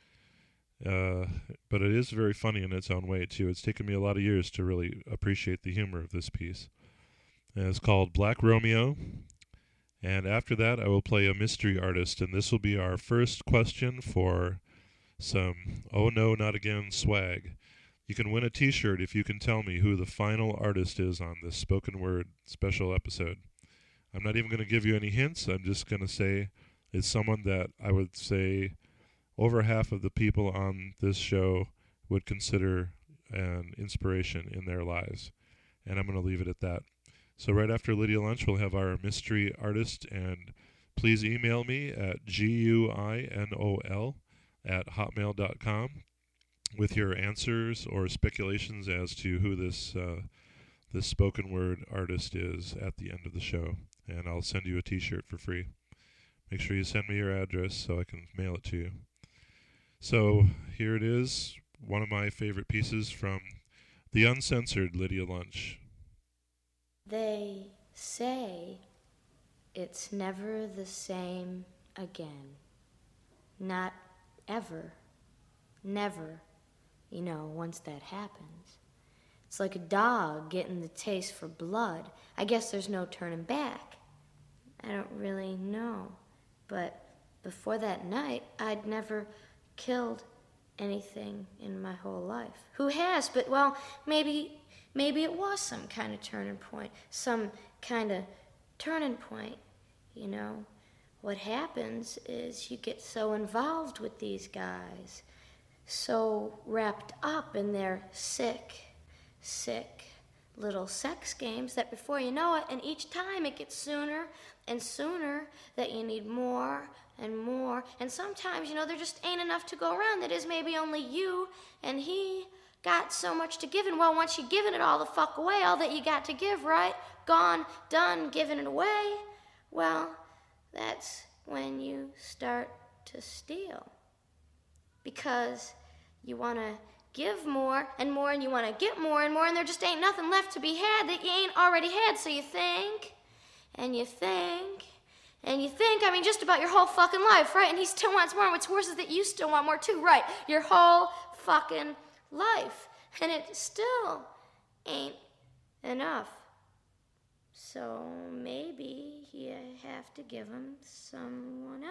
But it is very funny in its own way, too. It's taken me a lot of years to really appreciate the humor of this piece. And it's called Black Romeo. And after that, I will play a mystery artist, and this will be our first question for some Oh No Not Again swag. You can win a t-shirt if you can tell me who the final artist is on this spoken word special episode. I'm not even going to give you any hints. I'm just going to say it's someone that I would say over half of the people on this show would consider an inspiration in their lives. And I'm going to leave it at that. So right after Lydia Lunch, we'll have our mystery artist, and please email me at guinol@hotmail.com with your answers or speculations as to who this this spoken word artist is at the end of the show, and I'll send you a t-shirt for free. Make sure you send me your address so I can mail it to you. So here it is, one of my favorite pieces from the uncensored Lydia Lunch. They say it's never the same again. Not ever. Never. You know, once that happens. It's like a dog getting the taste for blood. I guess there's no turning back. I don't really know. But before that night, I'd never killed anything in my whole life. Who has? But, well, maybe it was some kind of turning point. Some kind of turning point, you know. What happens is you get so involved with these guys, so wrapped up in their sick little sex games that before you know it, and each time it gets sooner and sooner that you need more and more. And sometimes, you know, there just ain't enough to go around. That is, maybe only you and he got so much to give. And well, once you've given it all the fuck away, all that you got to give, right? Gone, done, giving it away. Well, that's when you start to steal. Because you want to give more, and you want to get more, and there just ain't nothing left to be had that you ain't already had. So you think, and you think, and you think, I mean, just about your whole fucking life, right? And he still wants more, and what's worse is that you still want more too, right? Your whole fucking life. And it still ain't enough. So maybe you have to give him something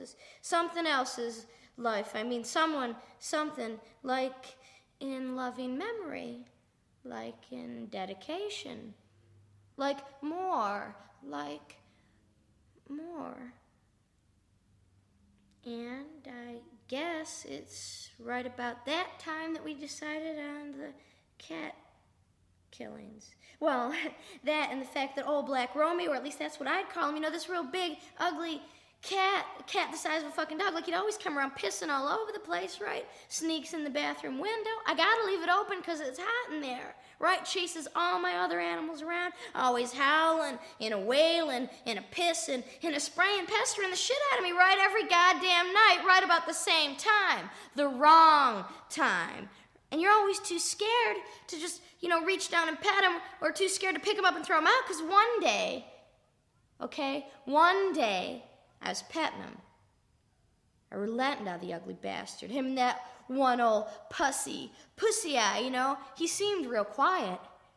else's life. I mean, something like in loving memory, like in dedication, like more. And I guess it's right about that time that we decided on the cat killings. Well, that and the fact that old Black Romeo, or at least that's what I'd call him, you know, this real big, ugly cat the size of a fucking dog, like he'd always come around pissing all over the place, right? Sneaks in the bathroom window. I gotta leave it open because it's hot in there, right? Chases all my other animals around, always howling, and a wailing, and a pissing, and a spraying, pestering the shit out of me, right? Every goddamn night, right about the same time. The wrong time. And you're always too scared to just, you know, reach down and pet him, or too scared to pick him up and throw him out, because one day, I was petting him. I relented on the ugly bastard. Him and that one old pussy eye, you know. He seemed real quiet.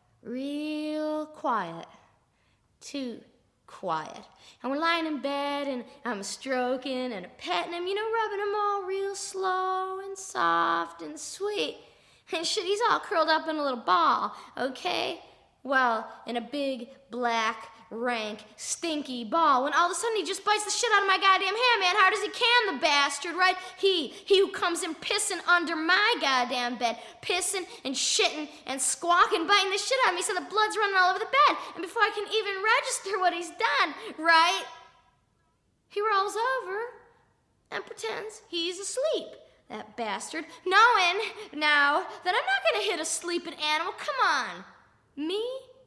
Too quiet. And we're lying in bed, and I'm stroking and petting him, you know, rubbing him all real slow and soft and sweet. And shit, he's all curled up in a little ball, okay? Well, in a big, black, rank, stinky ball, when all of a sudden he just bites the shit out of my goddamn hand, man, hard as he can, the bastard, right? He who comes in pissing under my goddamn bed, pissing and shitting and squawking, biting the shit out of me so the blood's running all over the bed. And before I can even register what he's done, right, he rolls over and pretends he's asleep. That bastard, knowing now that I'm not gonna hit a sleeping animal. Come on. Me?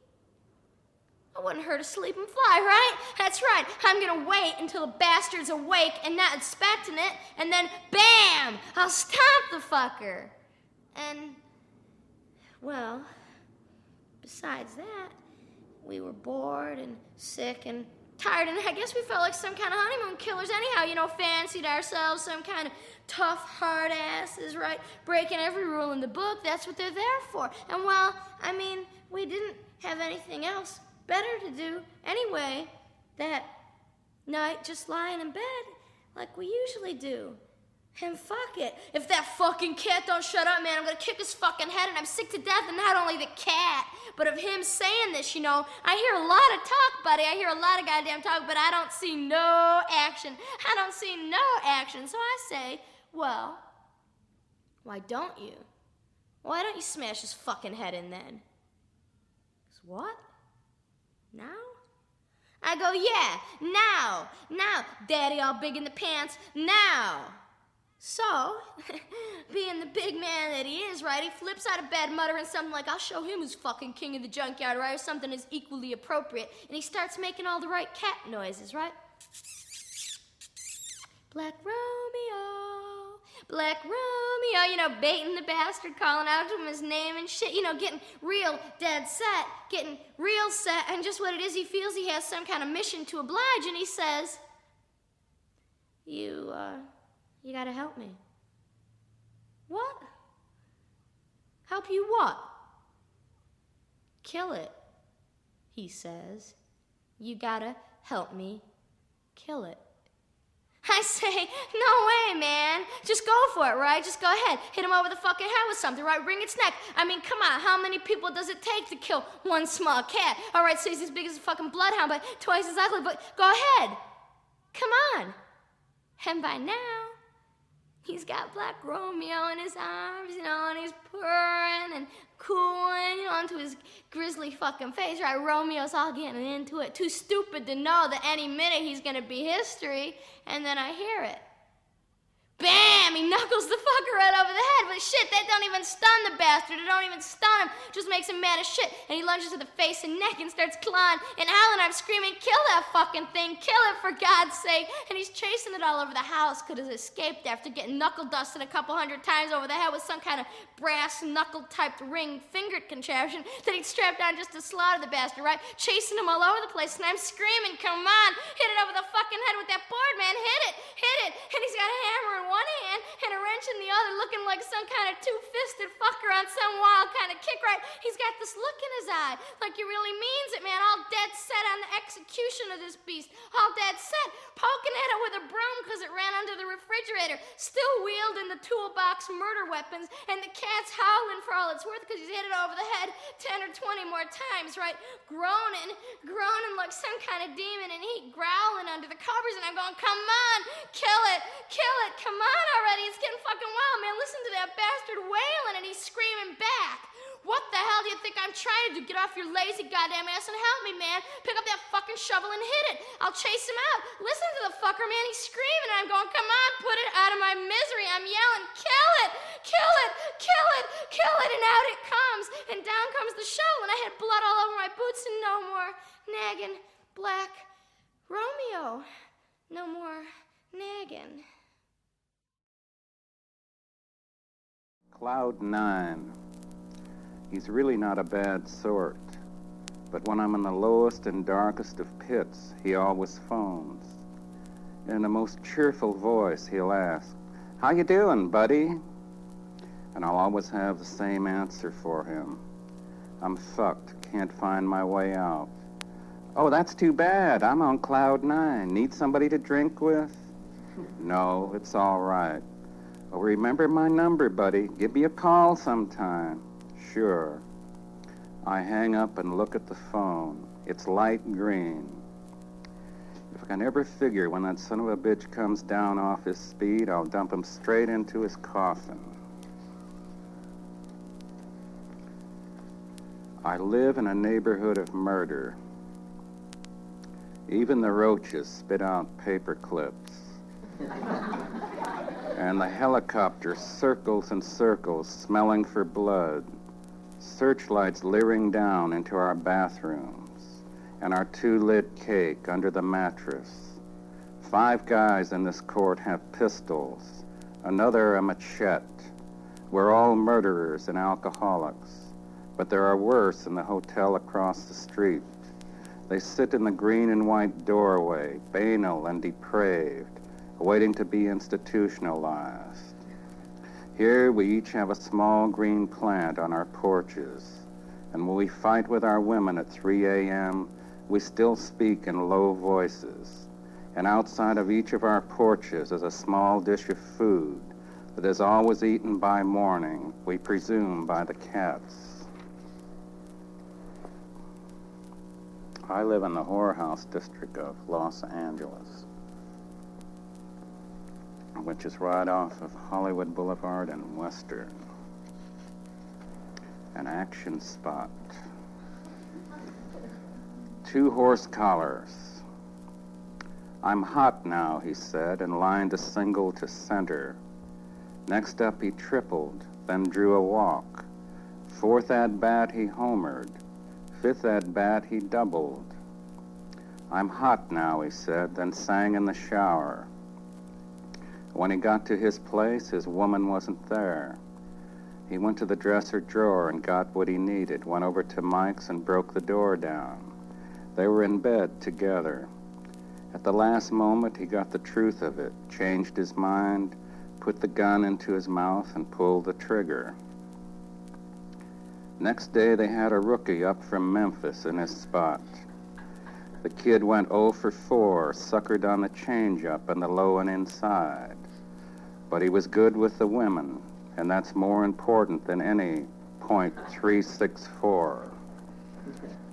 I wouldn't hurt a sleeping fly, right? That's right. I'm gonna wait until the bastard's awake and not expecting it, and then bam! I'll stomp the fucker. And, well, besides that, we were bored and sick and tired, and I guess we felt like some kind of honeymoon killers anyhow, you know, fancied ourselves some kind of tough, hard asses, right? Breaking every rule in the book. That's what they're there for. And, well, I mean, we didn't have anything else better to do anyway that night, just lying in bed like we usually do. And fuck it. If that fucking cat don't shut up, man, I'm gonna kick his fucking head, and I'm sick to death of not only the cat, but of him saying this, you know. I hear a lot of talk, buddy. I hear a lot of goddamn talk, but I don't see no action. So I say, well, why don't you? Why don't you smash his fucking head in then? 'Cause what? Now? I go, yeah, now, daddy all big in the pants, now. So, being the big man that he is, is, right? He flips out of bed muttering something like, I'll show him who's fucking king of the junkyard, right? Or something is equally appropriate. And he starts making all the right cat noises, right? Black Romeo, Black Romeo, you know, baiting the bastard, calling out to him his name and shit, you know, getting real dead set, getting real set, and just what it is, he feels he has some kind of mission to oblige, and he says, you gotta help me. What? Help you what? Kill it, he says. You gotta help me kill it. I say, no way, man. Just go for it, right? Just go ahead. Hit him over the fucking head with something, right? Wring its neck. I mean, come on. How many people does it take to kill one small cat? All right, so he's as big as a fucking bloodhound, but twice as ugly, but go ahead. Come on. And by now, he's got Black Romeo in his arms, you know, and he's purring and cooing, you know, onto his grizzly fucking face, right? Romeo's all getting into it. Too stupid to know that any minute he's gonna be history, and then I hear it. Bam! He knuckles the fucker right over the head, but shit, that don't even stun the bastard. It don't even stun him. Just makes him mad as shit. And he lunges to the face and neck and starts clawing and howling. I'm screaming, kill that fucking thing. Kill it, for God's sake. And he's chasing it all over the house because it escaped after getting knuckle dusted a couple hundred times over the head with some kind of brass knuckle-typed ring fingered contraption that he'd strapped on just to slaughter the bastard, right? Chasing him all over the place. And I'm screaming, come on. Hit it over the fucking head with that board, man. Hit it. Hit it. And he's got a hammer in one hand and a wrench in the other, looking like some kind of two-fisted fucker on some wild kind of kick, right? He's got this look in his eye, like he really means it, man, all dead set on the execution of this beast, all dead set, poking at it with a broom because it ran under the refrigerator, still wielding the toolbox murder weapons, and the cat's howling for all it's worth because he's hit it over the head 10 or 20 more times, right? Groaning like some kind of demon, and he growling under the covers, and I'm going, come on, kill it, come on already, it's getting fucking wild, man. Listen to that bastard wailing, and he's screaming back. What the hell do you think I'm trying to do? Get off your lazy goddamn ass and help me, man. Pick up that fucking shovel and hit it. I'll chase him out. Listen to the fucker, man. He's screaming, and I'm going, come on, put it out of my misery. I'm yelling, kill it, kill it, kill it, kill it, and out it comes, and down comes the shovel, and I had blood all over my boots, and no more nagging Black Romeo. No more nagging. Cloud 9. He's really not a bad sort, but when I'm in the lowest and darkest of pits, he always phones. In the most cheerful voice, he'll ask, how you doing, buddy? And I'll always have the same answer for him. I'm fucked, can't find my way out. Oh, that's too bad. I'm on Cloud 9. Need somebody to drink with? No, it's all right. Well, remember my number, buddy. Give me a call sometime. Sure. I hang up and look at the phone. It's light green. If I can ever figure when that son of a bitch comes down off his speed, I'll dump him straight into his coffin. I live in a neighborhood of murder. Even the roaches spit out paper clips. And the helicopter circles and circles, smelling for blood. Searchlights leering down into our bathrooms, and our 2-lit cake under the mattress. 5 guys in this court have pistols, another a machete. We're all murderers and alcoholics, but there are worse in the hotel across the street. They sit in the green and white doorway, banal and depraved, waiting to be institutionalized. Here we each have a small green plant on our porches, and when we fight with our women at 3 a.m., we still speak in low voices. And outside of each of our porches is a small dish of food that is always eaten by morning, we presume by the cats. I live in the whorehouse district of Los Angeles, which is right off of Hollywood Boulevard and Western. An action spot. 2 horse collars. I'm hot now, he said, and lined a single to center. Next up, he tripled, then drew a walk. 4th at-bat, he homered. 5th at-bat, he doubled. I'm hot now, he said, then sang in the shower. When he got to his place, his woman wasn't there. He went to the dresser drawer and got what he needed, went over to Mike's and broke the door down. They were in bed together. At the last moment, he got the truth of it, changed his mind, put the gun into his mouth, and pulled the trigger. Next day, they had a rookie up from Memphis in his spot. The kid went 0 for 4, suckered on the changeup and the low and inside. But he was good with the women, and that's more important than any .364.